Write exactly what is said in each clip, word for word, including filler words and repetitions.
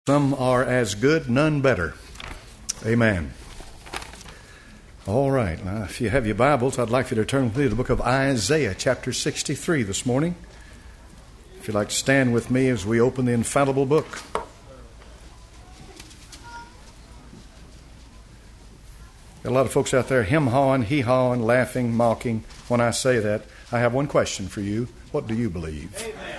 Some are as good, none better. Amen. All right. Now, if you have your Bibles, I'd like you to turn with me to the book of Isaiah, chapter sixty-three this morning. If you'd like to stand with me as we open the infallible book. Got a lot of folks out there hem-hawing, hee-hawing, laughing, mocking. When I say that, I have one question for you. What do you believe? Amen.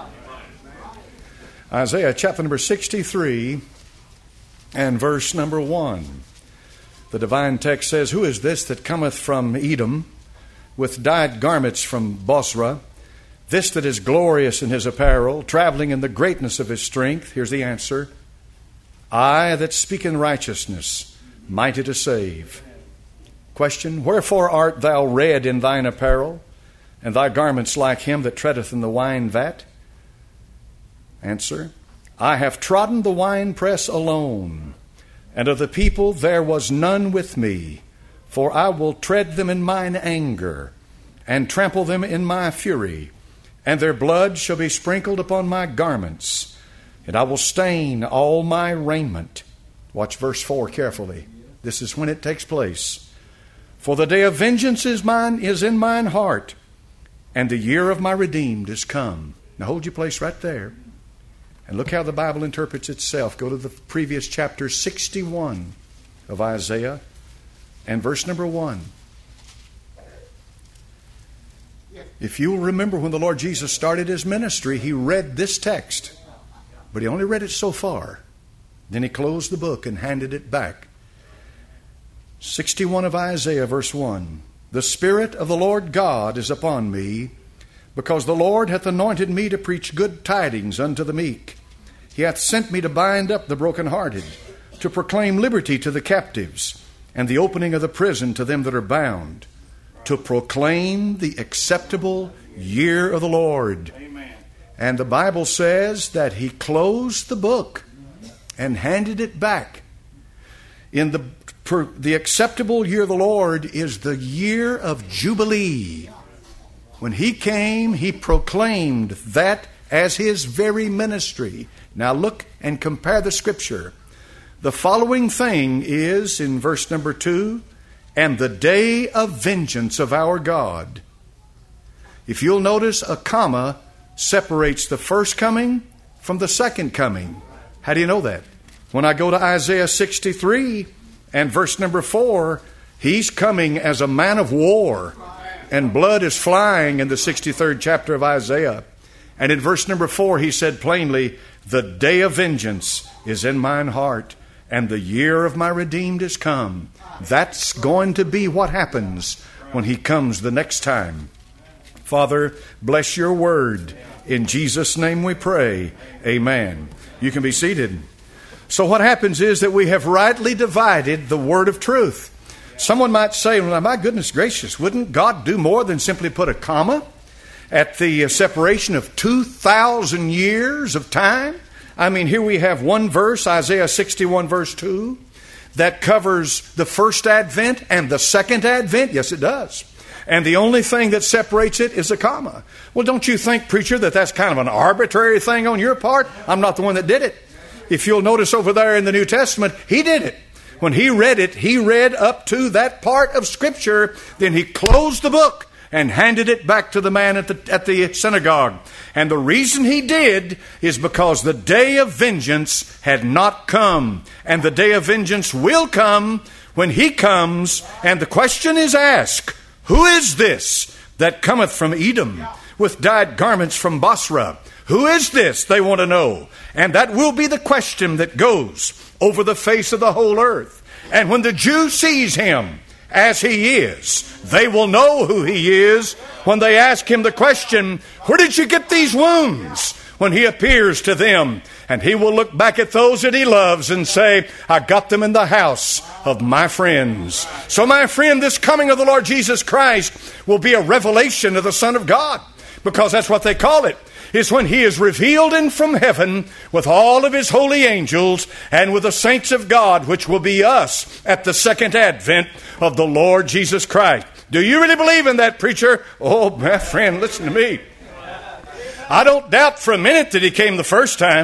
Isaiah chapter number sixty-three and verse number one. The divine text says, "Who is this that cometh from Edom with dyed garments from Bosra? This that is glorious in his apparel, traveling in the greatness of his strength." Here's the answer. "I that speak in righteousness, mighty to save." Question, "Wherefore art thou red in thine apparel, and thy garments like him that treadeth in the wine vat?" Answer, "I have trodden the winepress alone, and of the people there was none with me. For I will tread them in mine anger, and trample them in my fury, and their blood shall be sprinkled upon my garments, and I will stain all my raiment." Watch verse four carefully. This is when it takes place. "For the day of vengeance is mine, is in mine heart, and the year of my redeemed is come." Now hold your place right there. And look how the Bible interprets itself. Go to the previous chapter sixty-one of Isaiah and verse number one. If you'll remember, when the Lord Jesus started his ministry, he read this text, but he only read it so far. Then he closed the book and handed it back. sixty-one of Isaiah, verse one. "The Spirit of the Lord God is upon me, because the Lord hath anointed me to preach good tidings unto the meek. He hath sent me to bind up the brokenhearted, to proclaim liberty to the captives, and the opening of the prison to them that are bound, to proclaim the acceptable year of the Lord." Amen. And the Bible says that he closed the book and handed it back. In the, the acceptable year of the Lord is the year of Jubilee. When he came, he proclaimed that as his very ministry. Now look and compare the scripture. The following thing is in verse number two, "And the day of vengeance of our God." If you'll notice, a comma separates the first coming from the second coming. How do you know that? When I go to Isaiah sixty-three and verse number four, he's coming as a man of war. And blood is flying in the sixty-third chapter of Isaiah. And in verse number four, he said plainly, "The day of vengeance is in mine heart, and the year of my redeemed is come." That's going to be what happens when he comes the next time. Father, bless your word. In Jesus' name we pray. Amen. You can be seated. So what happens is that we have rightly divided the word of truth. Someone might say, "Well, my goodness gracious, wouldn't God do more than simply put a comma at the separation of two thousand years of time?" I mean, here we have one verse, Isaiah sixty-one verse two, that covers the first advent and the second advent. Yes, it does. And the only thing that separates it is a comma. Well, don't you think, preacher, that that's kind of an arbitrary thing on your part? I'm not the one that did it. If you'll notice over there in the New Testament, he did it. When he read it, he read up to that part of Scripture. Then he closed the book and handed it back to the man at the, at the synagogue. And the reason he did is because the day of vengeance had not come. And the day of vengeance will come when he comes. And the question is asked, "Who is this that cometh from Edom with dyed garments from Bosra?" Who is this? They want to know. And that will be the question that goes over the face of the whole earth. And when the Jew sees him as he is, they will know who he is when they ask him the question, "Where did you get these wounds?" When he appears to them, and he will look back at those that he loves and say, "I got them in the house of my friends." So my friend, this coming of the Lord Jesus Christ will be a revelation of the Son of God, because that's what they call it. Is when he is revealed in from heaven with all of his holy angels and with the saints of God, which will be us at the second advent of the Lord Jesus Christ. Do you really believe in that, preacher? Oh, my friend, listen to me. I don't doubt for a minute that he came the first time.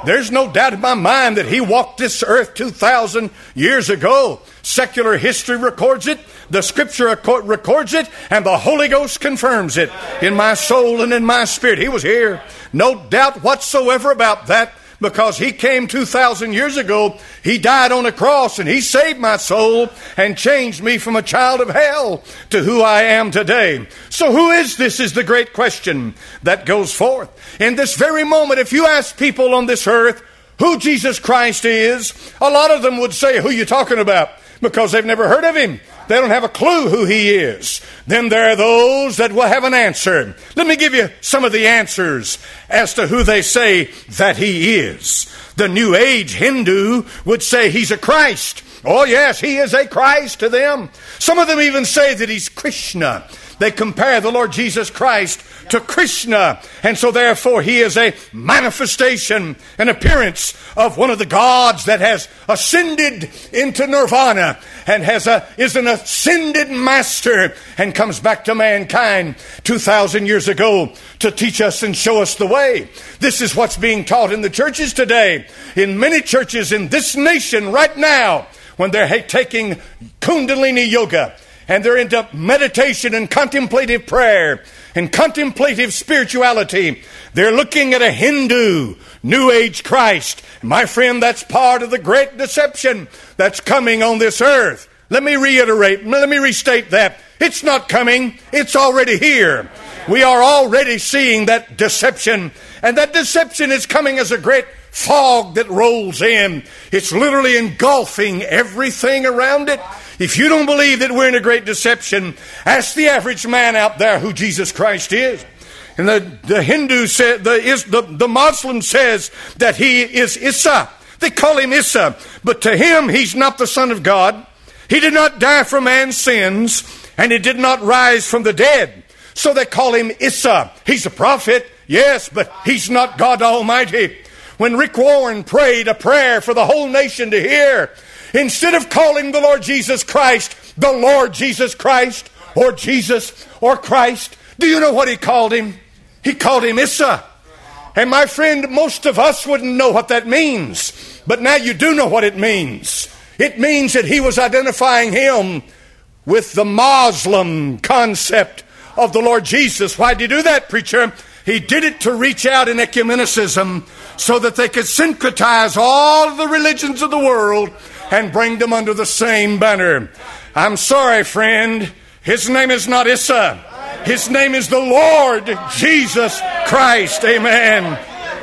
There's no doubt in my mind that he walked this earth two thousand years ago. Secular history records it, the Scripture records it, and the Holy Ghost confirms it in my soul and in my spirit. He was here. No doubt whatsoever about that, because he came two thousand years ago. He died on a cross, and he saved my soul and changed me from a child of hell to who I am today. So who is this is the great question that goes forth. In this very moment, if you ask people on this earth who Jesus Christ is, a lot of them would say, who you talking about? Because they've never heard of him. They don't have a clue who he is. Then there are those that will have an answer. Let me give you some of the answers as to who they say that he is. The New Age Hindu would say he's a Christ. Oh yes, he is a Christ to them. Some of them even say that he's Krishna. They compare the Lord Jesus Christ to Krishna, and so therefore he is a manifestation, an appearance of one of the gods that has ascended into nirvana and has a, is an ascended master and comes back to mankind two thousand years ago to teach us and show us the way. This is what's being taught in the churches today, in many churches in this nation right now, when they're taking Kundalini Yoga, and they're into meditation and contemplative prayer and contemplative spirituality. They're looking at a Hindu New Age Christ. My friend, that's part of the great deception that's coming on this earth. Let me reiterate, let me restate that. It's not coming, it's already here. We are already seeing that deception, and that deception is coming as a great fog that rolls in. It's literally engulfing everything around it. If you don't believe that we're in a great deception, ask the average man out there who Jesus Christ is. And the, the Hindu said, the, is, the, the Muslim says that he is Isa. They call him Isa, but to him he's not the Son of God. He did not die for man's sins, and he did not rise from the dead. So they call him Isa. He's a prophet, yes, but he's not God Almighty. When Rick Warren prayed a prayer for the whole nation to hear, instead of calling the Lord Jesus Christ the Lord Jesus Christ, or Jesus, or Christ, do you know what he called him? He called him Isa. And my friend, most of us wouldn't know what that means. But now you do know what it means. It means that he was identifying him with the Muslim concept of the Lord Jesus. Why did he do that, preacher? He did it to reach out in ecumenicism so that they could syncretize all of the religions of the world and bring them under the same banner. I'm sorry, friend. His name is not Isa. His name is the Lord Jesus Christ. Amen.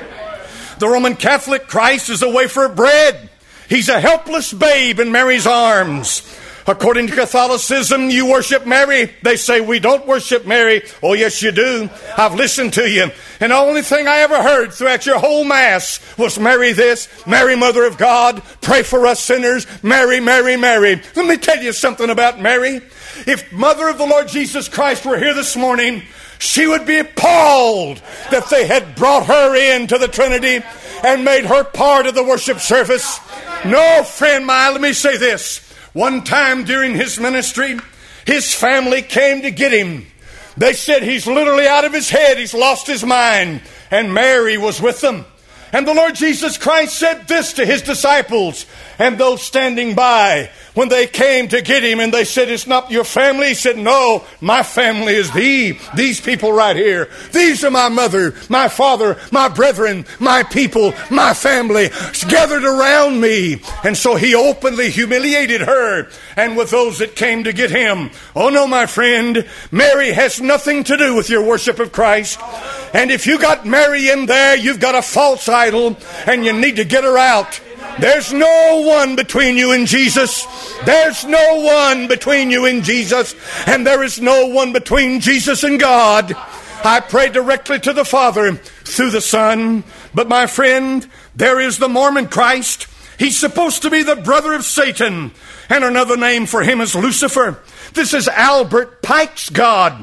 The Roman Catholic Christ is a wafer of bread. He's a helpless babe in Mary's arms. According to Catholicism, you worship Mary. They say we don't worship Mary. Oh, yes, you do. I've listened to you. And the only thing I ever heard throughout your whole Mass was Mary this, Mary, Mother of God, pray for us sinners, Mary, Mary, Mary. Let me tell you something about Mary. If Mother of the Lord Jesus Christ were here this morning, she would be appalled that they had brought her into the Trinity and made her part of the worship service. No, friend mine, let me say this. One time during his ministry, his family came to get him. They said he's literally out of his head. He's lost his mind. And Mary was with them. And the Lord Jesus Christ said this to his disciples and those standing by when they came to get him, and they said, it's not your family. He said, no, my family is thee, these people right here. These are my mother, my father, my brethren, my people, my family gathered around me. And so he openly humiliated her and with those that came to get him. Oh no, my friend, Mary has nothing to do with your worship of Christ. And if you got Mary in there, you've got a false idol, and you need to get her out. There's no one between you and Jesus. There's no one between you and Jesus. And there is no one between Jesus and God. I pray directly to the Father through the Son. But my friend, there is the Mormon Christ. He's supposed to be the brother of Satan. And another name for him is Lucifer. This is Albert Pike's God.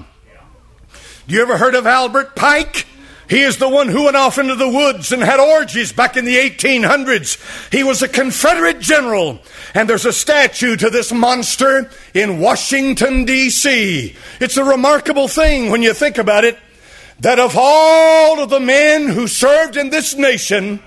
You ever heard of Albert Pike? He is the one who went off into the woods and had orgies back in the eighteen hundreds. He was a Confederate general. And there's a statue to this monster in Washington, D C It's a remarkable thing when you think about it, that of all of the men who served in this nation,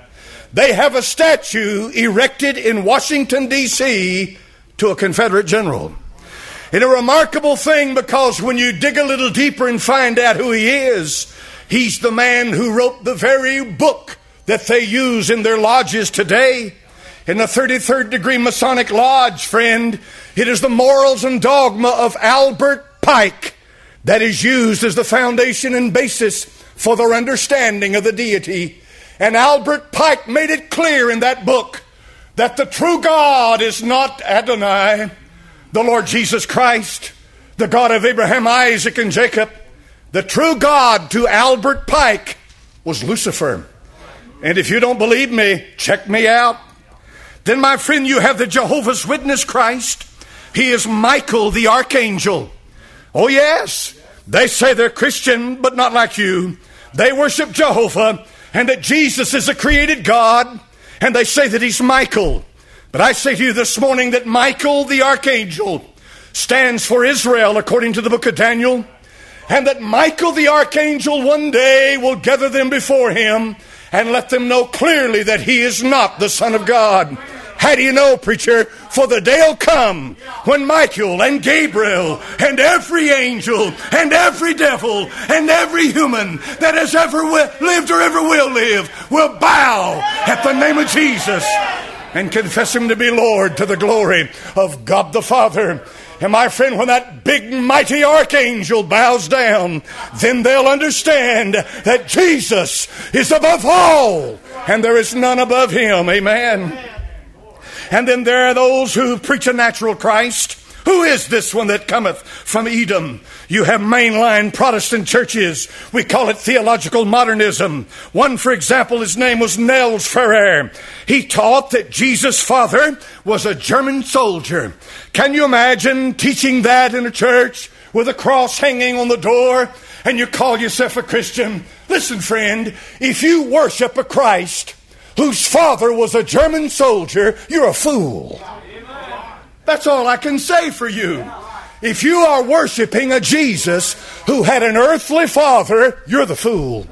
They have a statue erected in Washington, D C to a Confederate general. And a remarkable thing, because when you dig a little deeper and find out who he is, he's the man who wrote the very book that they use in their lodges today. In the thirty-third degree Masonic Lodge, friend, it is the Morals and Dogma of Albert Pike that is used as the foundation and basis for their understanding of the deity. And Albert Pike made it clear in that book that the true God is not Adonai, the Lord Jesus Christ, the God of Abraham, Isaac, and Jacob. The true God to Albert Pike was Lucifer. And if you don't believe me, check me out. Then, my friend, you have the Jehovah's Witness Christ. He is Michael the Archangel. Oh yes, they say they're Christian, but not like you. They worship Jehovah and that Jesus is a created God, and they say that he's Michael. But I say to you this morning that Michael the Archangel stands for Israel according to the book of Daniel, and that Michael the Archangel one day will gather them before him and let them know clearly that he is not the Son of God. How do you know, preacher? For the day will come when Michael and Gabriel and every angel and every devil and every human that has ever lived or ever will live will bow at the name of Jesus and confess him to be Lord, to the glory of God the Father. And my friend, when that big mighty archangel bows down, then they'll understand that Jesus is above all and there is none above him. Amen. And then there are those who preach a natural Christ. Who is this one that cometh from Edom? You have mainline Protestant churches. We call it theological modernism. One, for example, his name was Nels Ferrer. He taught that Jesus' father was a German soldier. Can you imagine teaching that in a church with a cross hanging on the door, and you call yourself a Christian? Listen, friend, if you worship a Christ whose father was a German soldier, you're a fool. That's all I can say for you. If you are worshiping a Jesus who had an earthly father, you're the fool.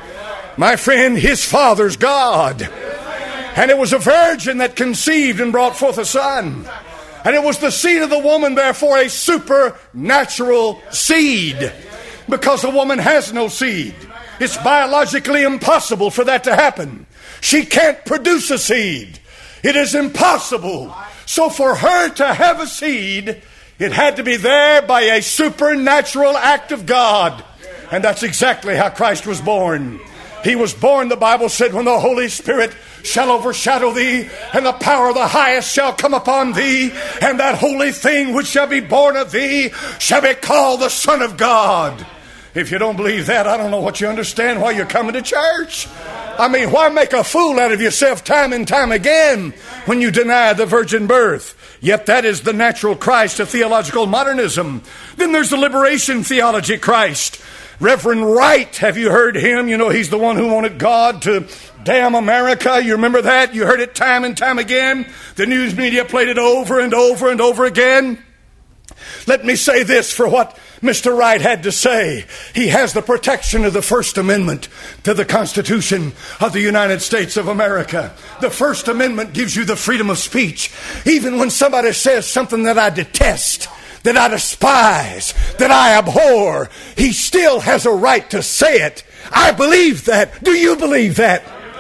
My friend, his father's God. And it was a virgin that conceived and brought forth a son. And it was the seed of the woman, therefore a supernatural seed. Because a woman has no seed. It's biologically impossible for that to happen. She can't produce a seed. It is impossible. So for her to have a seed, it had to be there by a supernatural act of God. And that's exactly how Christ was born. He was born, the Bible said, when the Holy Spirit shall overshadow thee, and the power of the highest shall come upon thee, and that holy thing which shall be born of thee shall be called the Son of God. If you don't believe that, I don't know what you understand why you're coming to church. I mean, why make a fool out of yourself time and time again when you deny the virgin birth? Yet that is the natural Christ of theological modernism. Then there's the liberation theology Christ. Reverend Wright, have you heard him? You know, he's the one who wanted God to damn America. You remember that? You heard it time and time again. The news media played it over and over and over again. Let me say this for what Mister Wright had to say. He has the protection of the First Amendment to the Constitution of the United States of America. The First Amendment gives you the freedom of speech. Even when somebody says something that I detest, that I despise, that I abhor, he still has a right to say it. I believe that. Do you believe that?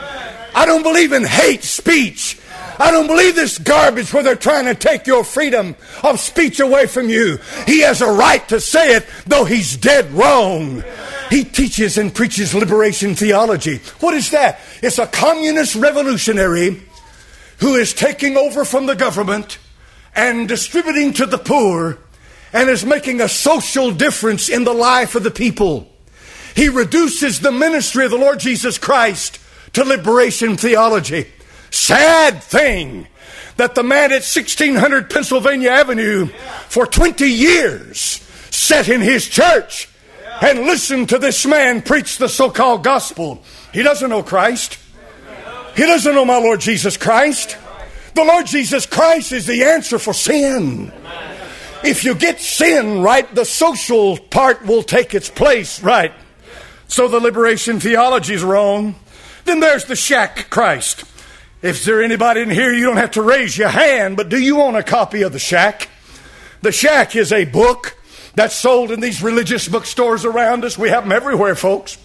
I don't believe in hate speech. I don't believe this garbage where they're trying to take your freedom of speech away from you. He has a right to say it, though he's dead wrong. He teaches and preaches liberation theology. What is that? It's a communist revolutionary who is taking over from the government and distributing to the poor and is making a social difference in the life of the people. He reduces the ministry of the Lord Jesus Christ to liberation theology. Sad thing that the man at sixteen hundred Pennsylvania Avenue for twenty years sat in his church and listened to this man preach the so-called gospel. He doesn't know Christ. He doesn't know my Lord Jesus Christ. The Lord Jesus Christ is the answer for sin. If you get sin right, the social part will take its place right. So the liberation theology is wrong. Then there's the shack Christ. If there anybody in here, you don't have to raise your hand, but do you own a copy of The Shack? The Shack is a book that's sold in these religious bookstores around us. We have them everywhere, folks.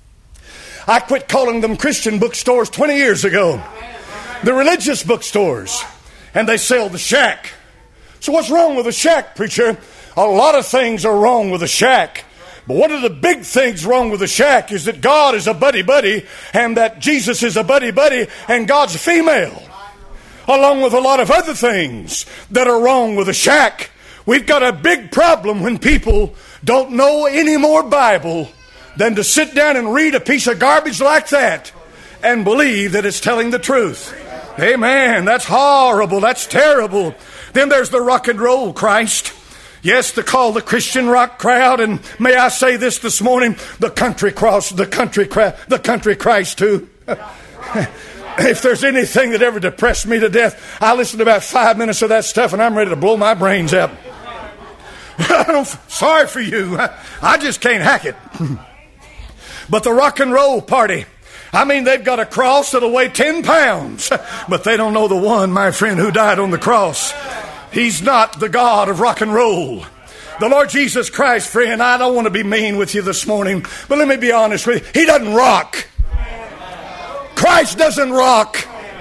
I quit calling them Christian bookstores twenty years ago. The religious bookstores. And they sell The Shack. So what's wrong with The Shack, preacher? A lot of things are wrong with The Shack. But one of the big things wrong with The Shack is that God is a buddy-buddy, and that Jesus is a buddy-buddy, and God's female. Along with a lot of other things that are wrong with The Shack. We've got a big problem when people don't know any more Bible than to sit down and read a piece of garbage like that and believe that it's telling the truth. Amen. That's horrible. That's terrible. Then there's the rock and roll Christ. Yes, they call the Christian rock crowd, and may I say this this morning, the country cross, the country crowd, the country Christ too. If there's anything that ever depressed me to death, I listened to about five minutes of that stuff and I'm ready to blow my brains out. I don't, sorry for you. I, I just can't hack it. But the rock and roll party, I mean, they've got a cross that'll weigh ten pounds, but they don't know the one, my friend, who died on the cross. He's not the God of rock and roll. The Lord Jesus Christ, friend, I don't want to be mean with you this morning, but let me be honest with you. He doesn't rock. Christ doesn't rock.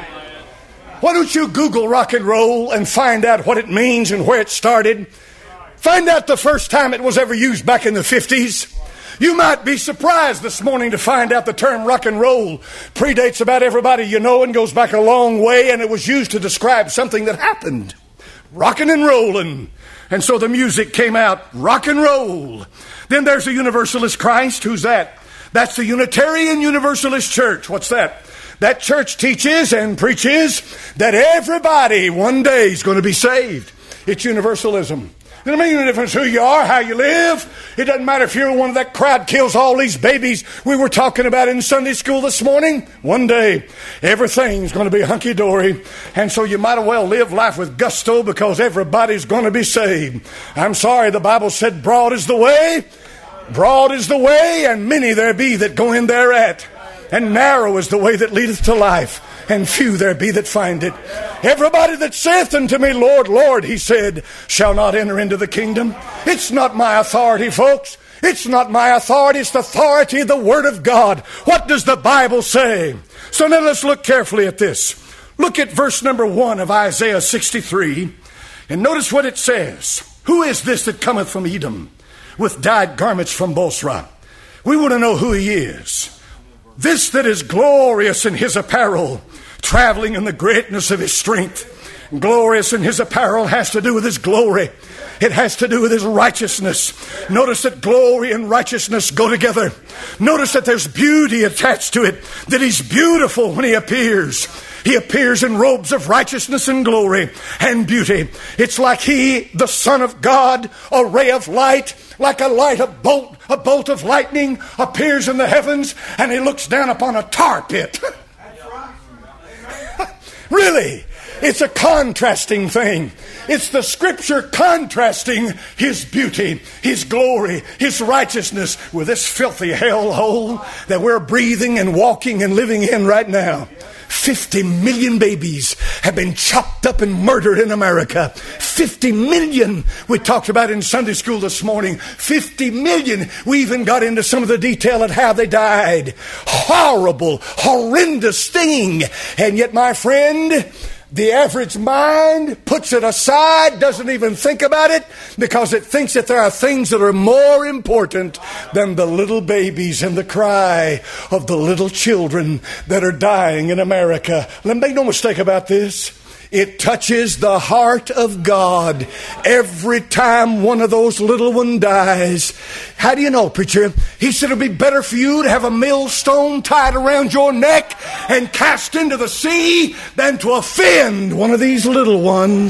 Why don't you Google rock and roll and find out what it means and where it started? Find out the first time it was ever used back in the fifties. You might be surprised this morning to find out the term rock and roll predates about everybody you know and goes back a long way, and it was used to describe something that happened. Rocking and rolling. And so the music came out, rock and roll. Then there's the Universalist Christ. Who's that? That's the Unitarian Universalist Church. What's that? That church teaches and preaches that everybody one day is going to be saved. It's universalism. It doesn't make any difference who you are, how you live. It doesn't matter if you're one of that crowd kills all these babies we were talking about in Sunday school this morning. One day, everything's going to be hunky-dory. And so you might as well live life with gusto because everybody's going to be saved. I'm sorry, the Bible said broad is the way. Broad is the way, and many there be that go in thereat. And narrow is the way that leadeth to life, and few there be that find it. Everybody that saith unto me, Lord, Lord, he said, shall not enter into the kingdom. It's not my authority, folks. It's not my authority. It's the authority of the Word of God. What does the Bible say? So now let's look carefully at this. Look at verse number one of Isaiah sixty-three, and notice what it says. Who is this that cometh from Edom with dyed garments from Bosra? We want to know who he is. This that is glorious in his apparel, traveling in the greatness of his strength. Glorious in his apparel has to do with his glory. It has to do with his righteousness. Notice that glory and righteousness go together. Notice that there's beauty attached to it, that he's beautiful when he appears. He appears in robes of righteousness and glory and beauty. It's like he, the Son of God, a ray of light, like a light, a bolt, a bolt of lightning appears in the heavens, and he looks down upon a tar pit. Really? It's a contrasting thing. It's the Scripture contrasting his beauty, his glory, his righteousness with this filthy hellhole that we're breathing and walking and living in right now. Fifty million babies have been chopped up and murdered in America. Fifty million we talked about in Sunday school this morning. Fifty million. We even got into some of the detail of how they died. Horrible, horrendous thing. And yet, my friend, the average mind puts it aside, doesn't even think about it, because it thinks that there are things that are more important than the little babies and the cry of the little children that are dying in America. Let me make no mistake about this. It touches the heart of God every time one of those little ones dies. How do you know, preacher? He said it'll be better for you to have a millstone tied around your neck and cast into the sea than to offend one of these little ones.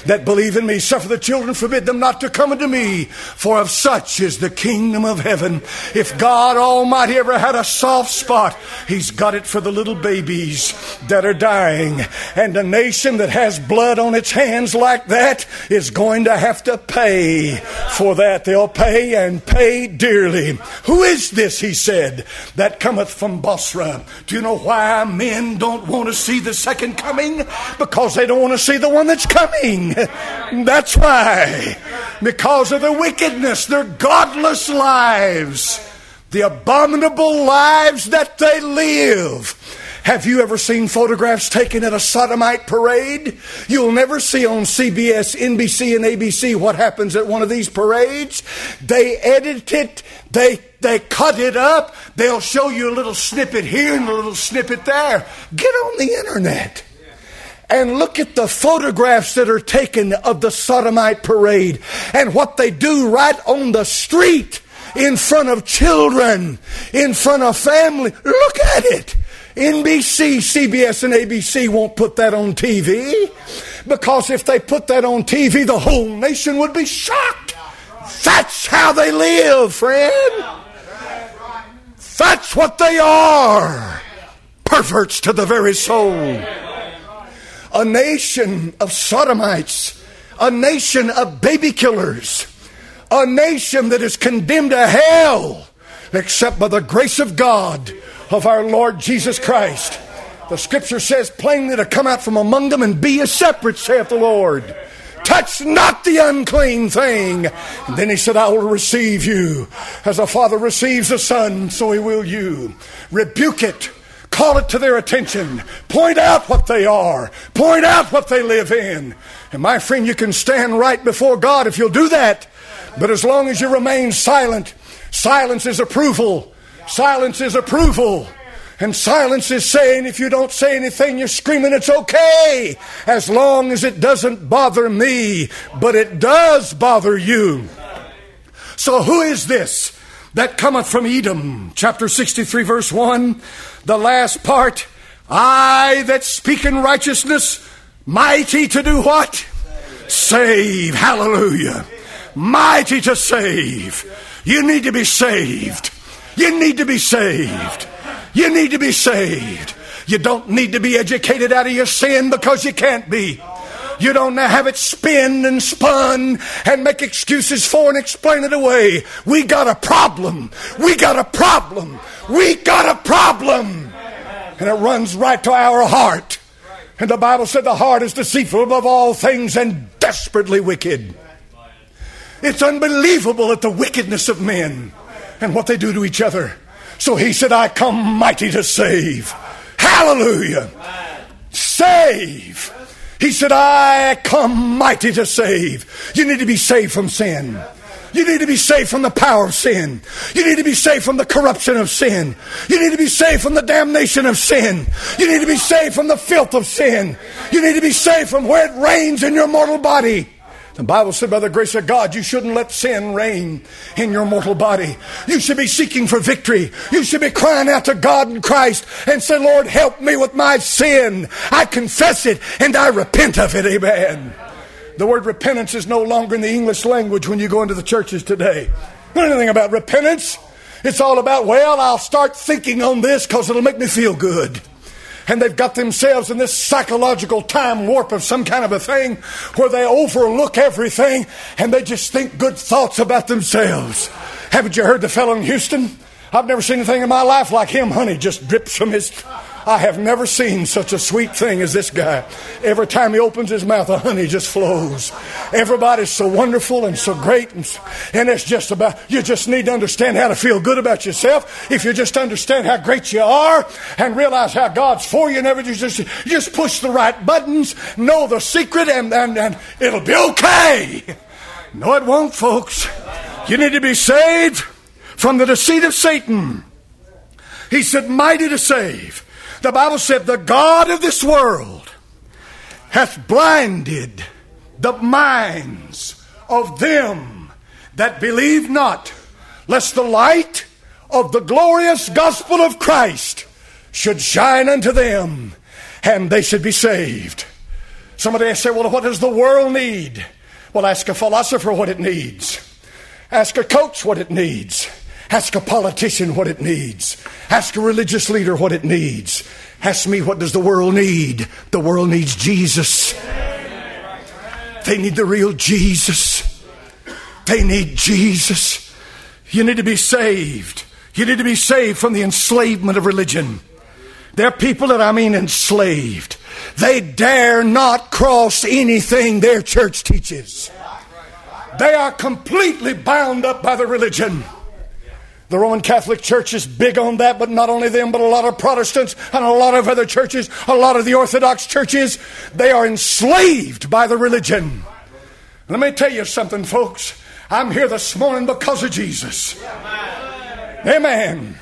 that believe in me. Suffer the children, forbid them not to come unto me, for of such is the kingdom of heaven. If God Almighty ever had a soft spot, He's got it for the little babies that are dying. And a nation that has blood on its hands like that is going to have to pay for that. They'll pay and pay dearly. Who is this, he said, that cometh from Bosra? Do you know why men don't want to see the second coming? Because they don't want to see the one that's coming. That's why. Because of the wickedness, their godless lives, the abominable lives that they live. Have you ever seen photographs taken at a sodomite parade? You'll never see on C B S, N B C, and A B C what happens at one of these parades. They edit it, they they cut it up, they'll show you a little snippet here and a little snippet there. Get on the internet and look at the photographs that are taken of the sodomite parade and what they do right on the street, in front of children, in front of family. Look at it. N B C, C B S, and A B C won't put that on T V, because if they put that on T V, the whole nation would be shocked. That's how they live, friend. That's what they are. Perverts to the very soul. A nation of sodomites. A nation of baby killers. A nation that is condemned to hell, except by the grace of God, of our Lord Jesus Christ. The scripture says plainly to come out from among them and be ye separate, saith the Lord. Touch not the unclean thing. And then he said, I will receive you. As a father receives a son, so he will you. Rebuke it. Call it to their attention. Point out what they are. Point out what they live in. And my friend, you can stand right before God if you'll do that. But as long as you remain silent, silence is approval. Silence is approval. And silence is saying, if you don't say anything, you're screaming, it's okay, as long as it doesn't bother me. But it does bother you. So who is this that cometh from Edom? Chapter sixty-three, verse one. The last part. I that speak in righteousness, mighty to do what? Save. Hallelujah. Mighty to save. You need to be saved. You need to be saved. You need to be saved. You don't need to be educated out of your sin, because you can't be. You don't have it spin and spun and make excuses for and explain it away. We got a problem. We got a problem. We got a problem. And it runs right to our heart. And the Bible said the heart is deceitful above all things and desperately wicked. It's unbelievable at the wickedness of men and what they do to each other. So he said, I come mighty to save. Hallelujah. Save. He said, I come mighty to save. You need to be saved from sin. You need to be saved from the power of sin. You need to be saved from the corruption of sin. You need to be saved from the damnation of sin. You need to be saved from the filth of sin. You need to be saved from where it reigns in your mortal body. The Bible said, by the grace of God, you shouldn't let sin reign in your mortal body. You should be seeking for victory. You should be crying out to God in Christ and say, Lord, help me with my sin. I confess it and I repent of it. Amen. The word repentance is no longer in the English language when you go into the churches today. Not anything about repentance. It's all about, well, I'll start thinking on this because it'll make me feel good. And they've got themselves in this psychological time warp of some kind of a thing where they overlook everything and they just think good thoughts about themselves. Haven't you heard the fellow in Houston? I've never seen anything in my life like him. Honey just drips from his... I have never seen such a sweet thing as this guy. Every time he opens his mouth, the honey just flows. Everybody's so wonderful and so great. And, and it's just about, you just need to understand how to feel good about yourself. If you just understand how great you are and realize how God's for you and everything, you just, you just push the right buttons, know the secret, and, and, and it'll be okay. No, it won't, folks. You need to be saved from the deceit of Satan. He said, mighty to save. The Bible said, the God of this world hath blinded the minds of them that believe not, lest the light of the glorious gospel of Christ should shine unto them, and they should be saved. Somebody say, well, what does the world need? Well, ask a philosopher what it needs. Ask a coach what it needs. Ask a politician what it needs. Ask a religious leader what it needs. Ask me, what does the world need? The world needs Jesus. They need the real Jesus. They need Jesus. You need to be saved. You need to be saved from the enslavement of religion. There are people that I mean enslaved. They dare not cross anything their church teaches. They are completely bound up by the religion. The Roman Catholic Church is big on that, but not only them, but a lot of Protestants and a lot of other churches, a lot of the Orthodox churches, they are enslaved by the religion. Let me tell you something, folks. I'm here this morning because of Jesus. Amen.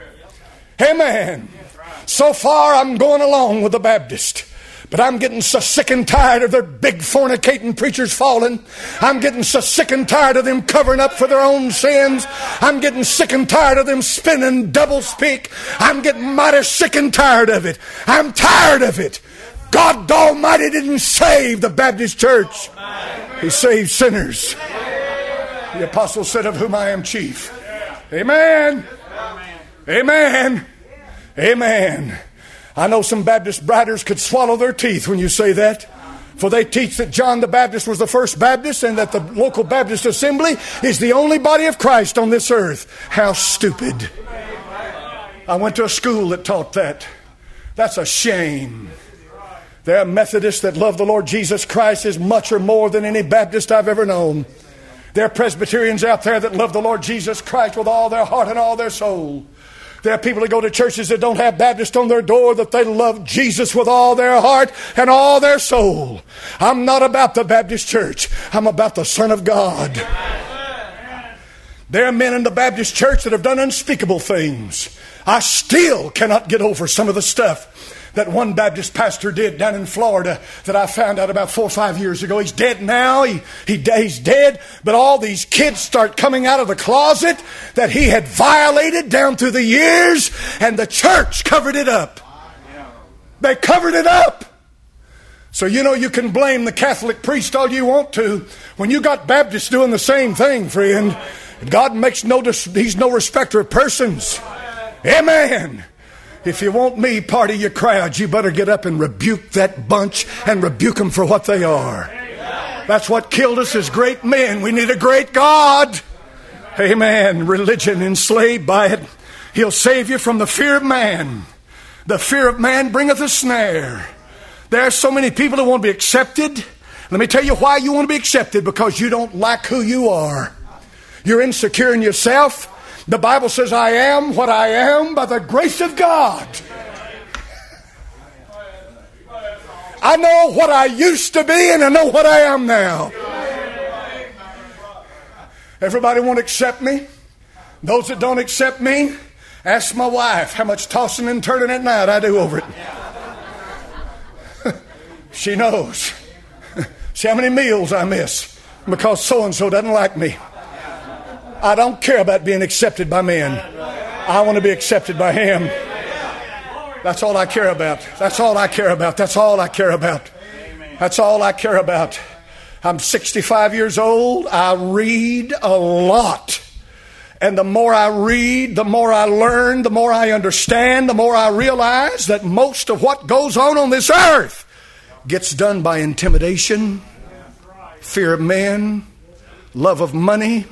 Amen. So far, I'm going along with the Baptist. But I'm getting so sick and tired of their big fornicating preachers falling. I'm getting so sick and tired of them covering up for their own sins. I'm getting sick and tired of them spinning double speak. I'm getting mighty sick and tired of it. I'm tired of it. God Almighty didn't save the Baptist church. He saved sinners. The apostle said, of whom I am chief. Amen. Amen. Amen. I know some Baptist writers could swallow their teeth when you say that. For they teach that John the Baptist was the first Baptist and that the local Baptist assembly is the only body of Christ on this earth. How stupid. I went to a school that taught that. That's a shame. There are Methodists that love the Lord Jesus Christ as much or more than any Baptist I've ever known. There are Presbyterians out there that love the Lord Jesus Christ with all their heart and all their soul. There are people that go to churches that don't have Baptist on their door, that they love Jesus with all their heart and all their soul. I'm not about the Baptist church. I'm about the Son of God. There are men in the Baptist church that have done unspeakable things. I still cannot get over some of the stuff that one Baptist pastor did down in Florida that I found out about four or five years ago. He's dead now. He, he He's dead. But all these kids start coming out of the closet that he had violated down through the years, and the church covered it up. They covered it up. So, you know, you can blame the Catholic priest all you want to. When you got Baptists doing the same thing, friend, God makes no, He's no respecter of persons. Amen. If you want me part of your crowd, you better get up and rebuke that bunch and rebuke them for what they are. That's what killed us as great men. We need a great God. Amen. Religion, enslaved by it. He'll save you from the fear of man. The fear of man bringeth a snare. There are so many people who want to be accepted. Let me tell you why you want to be accepted. Because you don't like who you are. You're insecure in yourself. The Bible says, I am what I am by the grace of God. I know what I used to be and I know what I am now. Everybody won't accept me. Those that don't accept me, ask my wife how much tossing and turning at night I do over it. She knows. See how many meals I miss because so-and-so doesn't like me. I don't care about being accepted by men. I want to be accepted by Him. That's all I care about. That's all I care about. That's all I care about. That's all I care about. I'm sixty-five years old. I read a lot. And the more I read, the more I learn, the more I understand, the more I realize that most of what goes on on this earth gets done by intimidation, fear of men, love of money,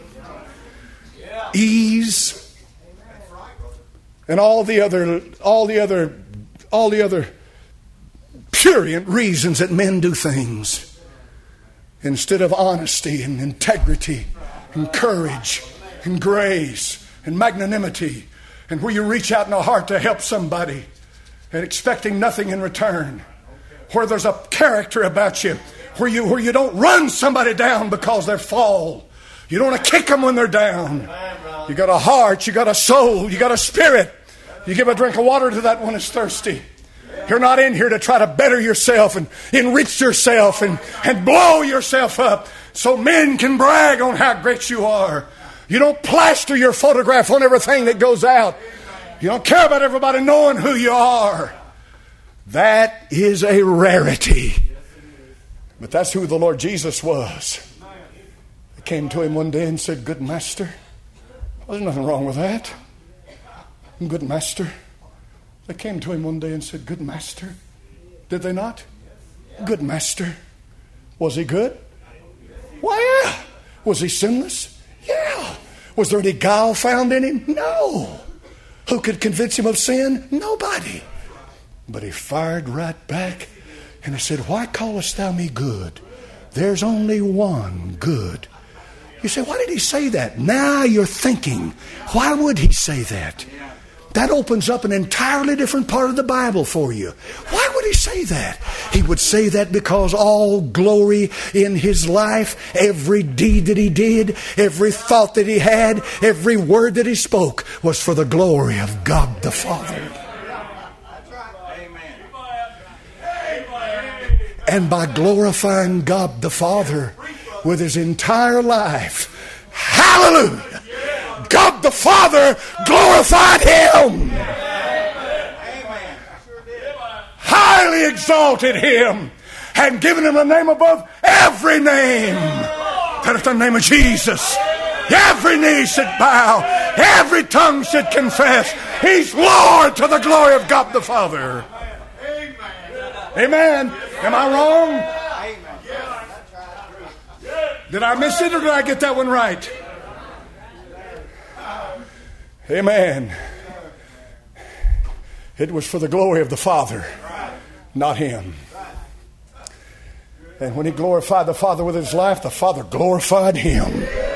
ease, and all the other all the other all the other prurient reasons that men do things instead of honesty and integrity and courage and grace and magnanimity, and where you reach out in the heart to help somebody and expecting nothing in return, where there's a character about you, where you where you don't run somebody down because they fall. You don't want to kick them when they're down. You got a heart, you got a soul, you got a spirit. You give a drink of water to that one that's thirsty. You're not in here to try to better yourself and enrich yourself and, and blow yourself up so men can brag on how great you are. You don't plaster your photograph on everything that goes out. You don't care about everybody knowing who you are. That is a rarity. But that's who the Lord Jesus was. They came to him one day and said, "Good master." Well, there's nothing wrong with that. Good master. They came to him one day and said, "Good master." Did they not? Good master. Was he good? Why, yeah. Was he sinless? Yeah. Was there any guile found in him? No. Who could convince him of sin? Nobody. But he fired right back and he said, "Why callest thou me good? There's only one good." You say, why did he say that? Now you're thinking, why would he say that? That opens up an entirely different part of the Bible for you. Why would he say that? He would say that because all glory in his life, every deed that he did, every thought that he had, every word that he spoke was for the glory of God the Father. And by glorifying God the Father with his entire life, hallelujah, God the Father glorified him, highly exalted him, and given him a name above every name, that at the name of Jesus every knee should bow, every tongue should confess he's Lord, to the glory of God the Father. Amen. Am I wrong? Did I miss it or did I get that one right? Amen. It was for the glory of the Father, not him. And when he glorified the Father with his life, the Father glorified him.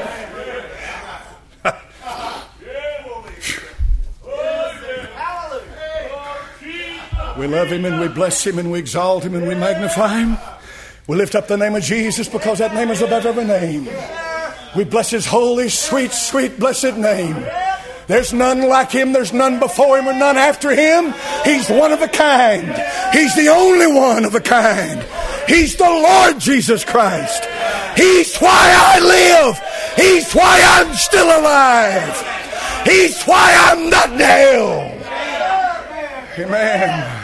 We love him and we bless him and we exalt him and we magnify him. We lift up the name of Jesus because that name is above every name. We bless his holy, sweet, sweet, blessed name. There's none like him. There's none before him or none after him. He's one of a kind. He's the only one of a kind. He's the Lord Jesus Christ. He's why I live. He's why I'm still alive. He's why I'm not in hell. Amen.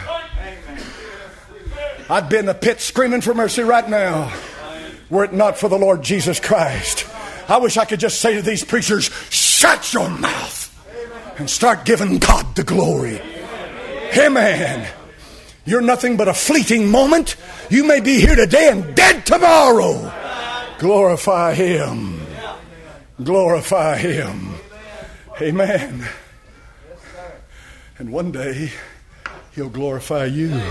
I'd be in the pit screaming for mercy right now were it not for the Lord Jesus Christ. I wish I could just say to these preachers, shut your mouth and start giving God the glory. Amen. You're nothing but a fleeting moment. You may be here today and dead tomorrow. Glorify him. Glorify him. Amen. And one day he'll glorify you.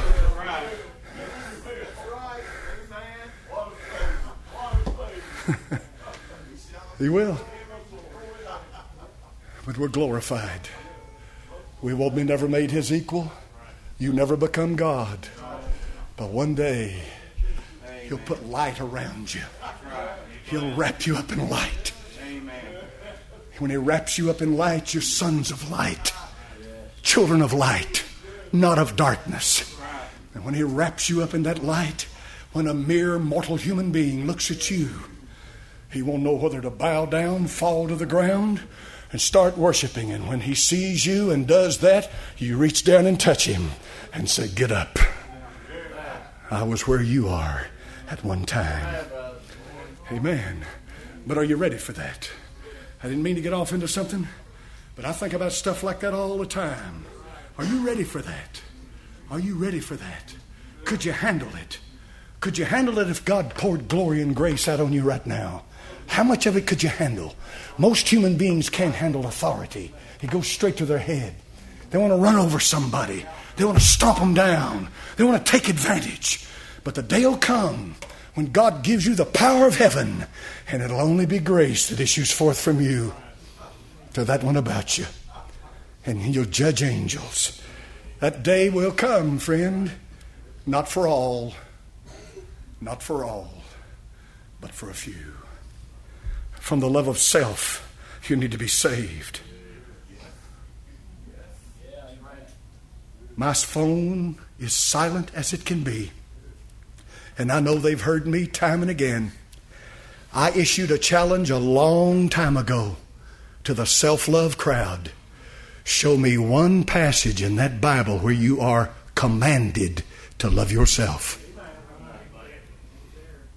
He will. But we're glorified. We won't be never made his equal. You never become God. But one day he'll put light around you. He'll wrap you up in light. When he wraps you up in light, you're sons of light. Children of light, not of darkness. And when he wraps you up in that light, when a mere mortal human being looks at you, he won't know whether to bow down, fall to the ground, and start worshiping. And when he sees you and does that, you reach down and touch him and say, get up. I was where you are at one time. Amen. But are you ready for that? I didn't mean to get off into something, but I think about stuff like that all the time. Are you ready for that? Are you ready for that? Could you handle it? Could you handle it if God poured glory and grace out on you right now? How much of it could you handle? Most human beings can't handle authority. It goes straight to their head. They want to run over somebody. They want to stomp them down. They want to take advantage. But the day will come when God gives you the power of heaven, and it'll only be grace that issues forth from you to that one about you. And you'll judge angels. That day will come, friend. Not for all. Not for all. But for a few. From the love of self, you need to be saved. My phone is silent as it can be. And I know they've heard me time and again. I issued a challenge a long time ago to the self-love crowd. Show me one passage in that Bible where you are commanded to love yourself.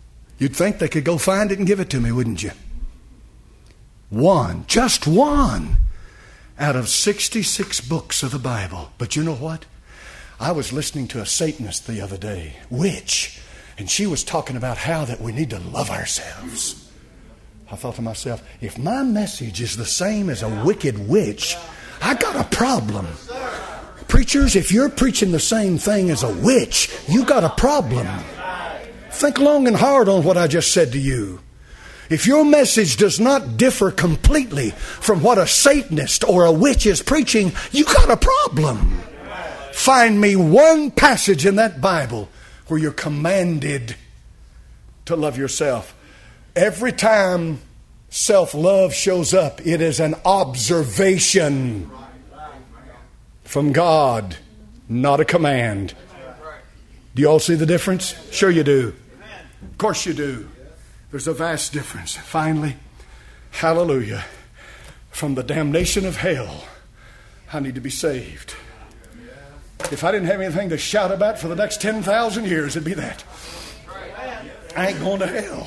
You'd think they could go find it and give it to me, wouldn't you? One, just one, out of sixty-six books of the Bible. But you know what? I was listening to a Satanist the other day, witch, and she was talking about how that we need to love ourselves. I thought to myself, if my message is the same as a wicked witch, I got a problem. Preachers, if you're preaching the same thing as a witch, you got a problem. Think long and hard on what I just said to you. If your message does not differ completely from what a Satanist or a witch is preaching, you got a problem. Find me one passage in that Bible where you're commanded to love yourself. Every time self-love shows up, it is an observation from God, not a command. Do you all see the difference? Sure you do. Of course you do. There's a vast difference. Finally, hallelujah, from the damnation of hell, I need to be saved. If I didn't have anything to shout about for the next ten thousand years, it'd be that. I ain't going to hell.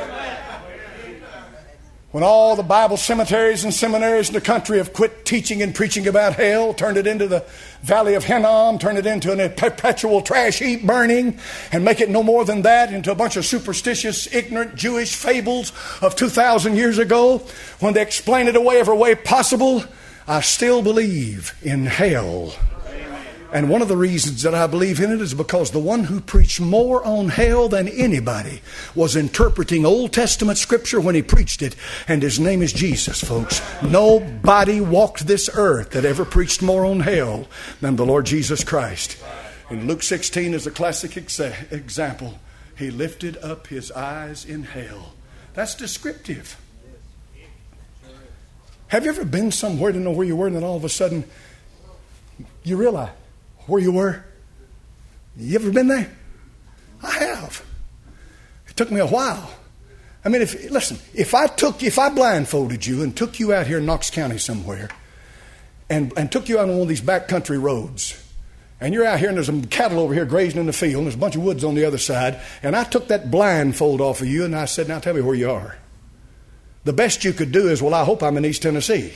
When all the Bible cemeteries and seminaries in the country have quit teaching and preaching about hell, turned it into the Valley of Hinnom, turned it into a perpetual trash heap burning, and make it no more than that, into a bunch of superstitious, ignorant Jewish fables of two thousand years ago, when they explain it away every way possible, I still believe in hell. And one of the reasons that I believe in it is because the one who preached more on hell than anybody was interpreting Old Testament Scripture when he preached it. And his name is Jesus, folks. Nobody walked this earth that ever preached more on hell than the Lord Jesus Christ. In Luke sixteen is a classic exa- example. He lifted up his eyes in hell. That's descriptive. Have you ever been somewhere, didn't know where you were, and then all of a sudden you realize where you were? You ever been there? I have. It took me a while. I mean, if listen, if I took, if I blindfolded you and took you out here in Knox County somewhere, and and took you out on one of these backcountry roads, and you're out here and there's some cattle over here grazing in the field, and there's a bunch of woods on the other side, and I took that blindfold off of you, and I said, "Now tell me where you are." The best you could do is, "Well, I hope I'm in East Tennessee."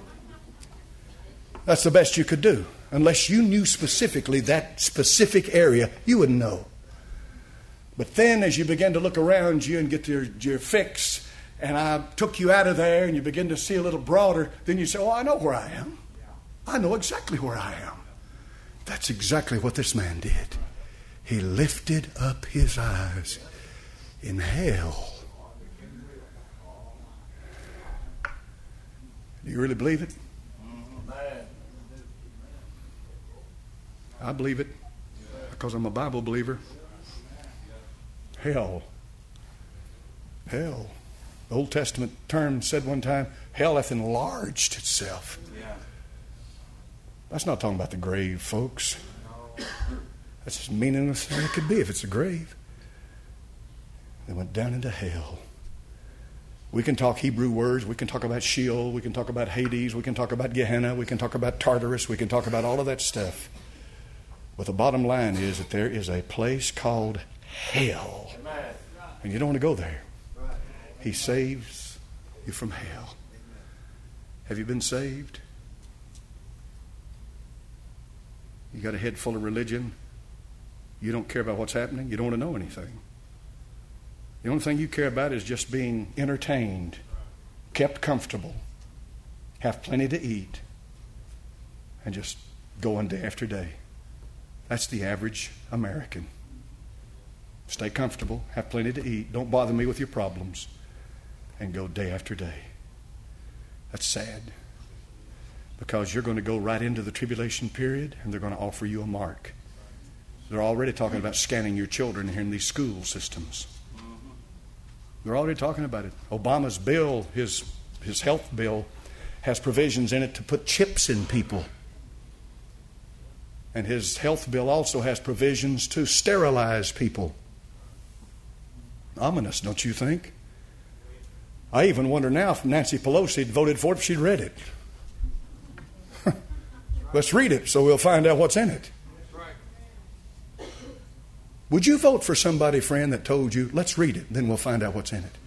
That's the best you could do. Unless you knew specifically that specific area, you wouldn't know. But then as you begin to look around you and get your, your fix, and I took you out of there and you begin to see a little broader, then you say, "Oh, I know where I am. I know exactly where I am." That's exactly what this man did. He lifted up his eyes in hell. Do you really believe it? I believe it because I'm a Bible believer. Hell. Hell. The Old Testament term said one time, hell hath enlarged itself. That's not talking about the grave, folks. That's as meaningless as it could be if it's a grave. They went down into hell. We can talk Hebrew words. We can talk about Sheol. We can talk about Hades. We can talk about Gehenna. We can talk about Tartarus. We can talk about all of that stuff. But the bottom line is that there is a place called hell. And you don't want to go there. He saves you from hell. Have you been saved? You got a head full of religion. You don't care about what's happening. You don't want to know anything. The only thing you care about is just being entertained, kept comfortable, have plenty to eat, and just going day after day. That's the average American. Stay comfortable, have plenty to eat, don't bother me with your problems, and go day after day. That's sad. Because you're going to go right into the tribulation period, and they're going to offer you a mark. They're already talking about scanning your children here in these school systems. They're already talking about it. Obama's bill, his his health bill, has provisions in it to put chips in people. And his health bill also has provisions to sterilize people. Ominous, don't you think? I even wonder now if Nancy Pelosi had voted for it if she'd read it. Let's read it so we'll find out what's in it. Would you vote for somebody, friend, that told you, let's read it, then we'll find out what's in it?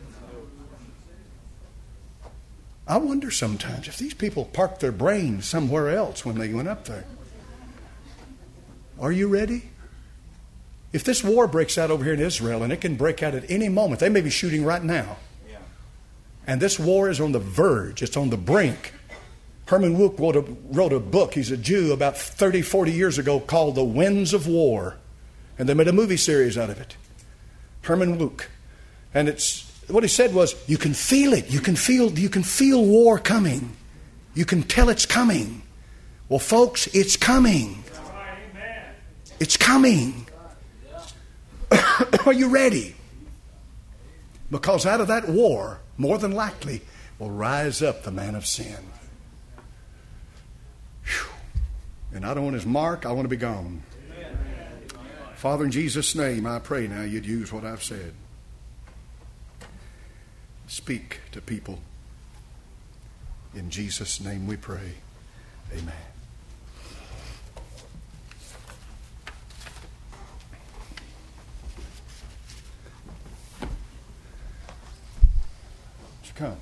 I wonder sometimes if these people parked their brains somewhere else when they went up there. Are you ready? If this war breaks out over here in Israel, and it can break out at any moment, they may be shooting right now. Yeah. And this war is on the verge. It's on the brink. Herman Wouk wrote a, wrote a book. He's a Jew about thirty, forty years ago called The Winds of War. And they made a movie series out of it. Herman Wouk. And it's what he said was, you can feel it. You can feel, you can feel war coming. You can tell it's coming. Well, folks, it's coming. It's coming. Are you ready? Because out of that war, more than likely, will rise up the man of sin. Whew. And I don't want his mark. I want to be gone. Father, in Jesus' name, I pray now you'd use what I've said. Speak to people. In Jesus' name we pray. Amen. Would you come?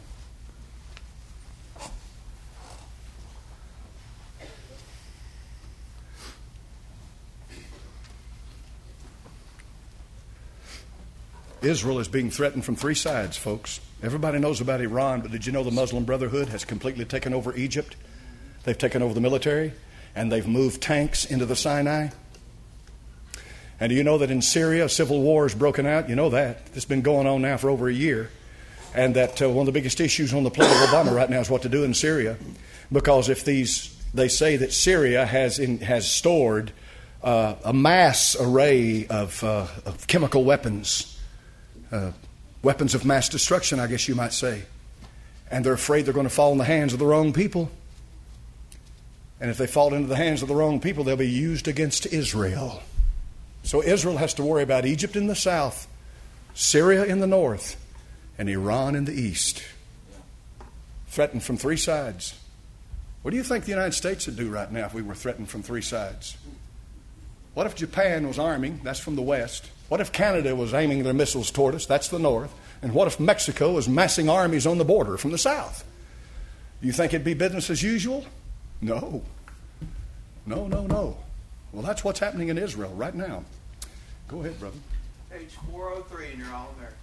Israel is being threatened from three sides, folks. Everybody knows about Iran, but did you know the Muslim Brotherhood has completely taken over Egypt? They've taken over the military, and they've moved tanks into the Sinai. And do you know that in Syria, a civil war has broken out? You know that. It's been going on now for over a year. And that uh, one of the biggest issues on the plate of Obama right now is what to do in Syria. Because if these, they say that Syria has in, has stored uh, a mass array of, uh, of chemical weapons. Uh, weapons of mass destruction, I guess you might say. And they're afraid they're going to fall in the hands of the wrong people. And if they fall into the hands of the wrong people, they'll be used against Israel. So Israel has to worry about Egypt in the south, Syria in the north, and Iran in the east. Threatened from three sides. What do you think the United States would do right now if we were threatened from three sides? What if Japan was arming? That's from the west. What if Canada was aiming their missiles toward us? That's the north. And what if Mexico was massing armies on the border from the south? You think it'd be business as usual? No. No, no, no. Well, that's what's happening in Israel right now. Go ahead, brother. Page four oh three in your All-American.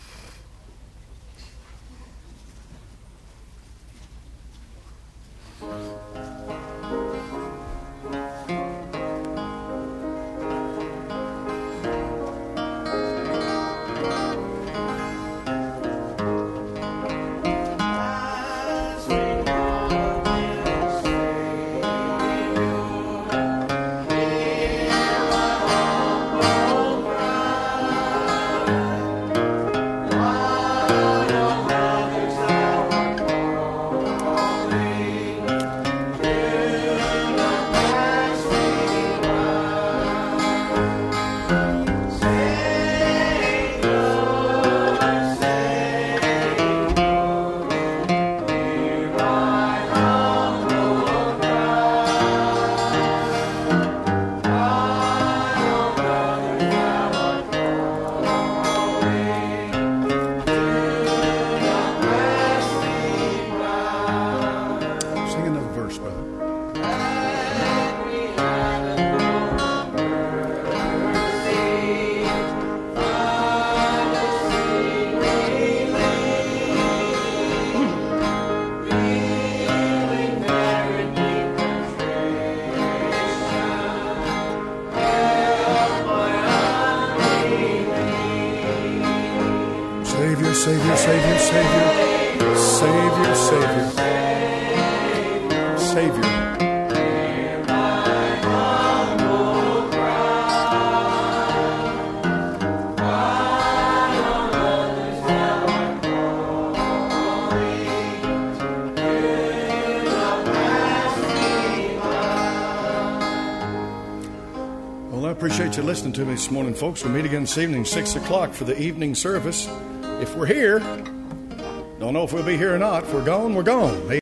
Savior, Savior, Savior, Savior, Savior, Savior, Savior. Well, I appreciate you listening to me this morning, folks. We'll meet again this evening, six o'clock for the evening service. If we're here, don't know if we'll be here or not. If we're gone, we're gone.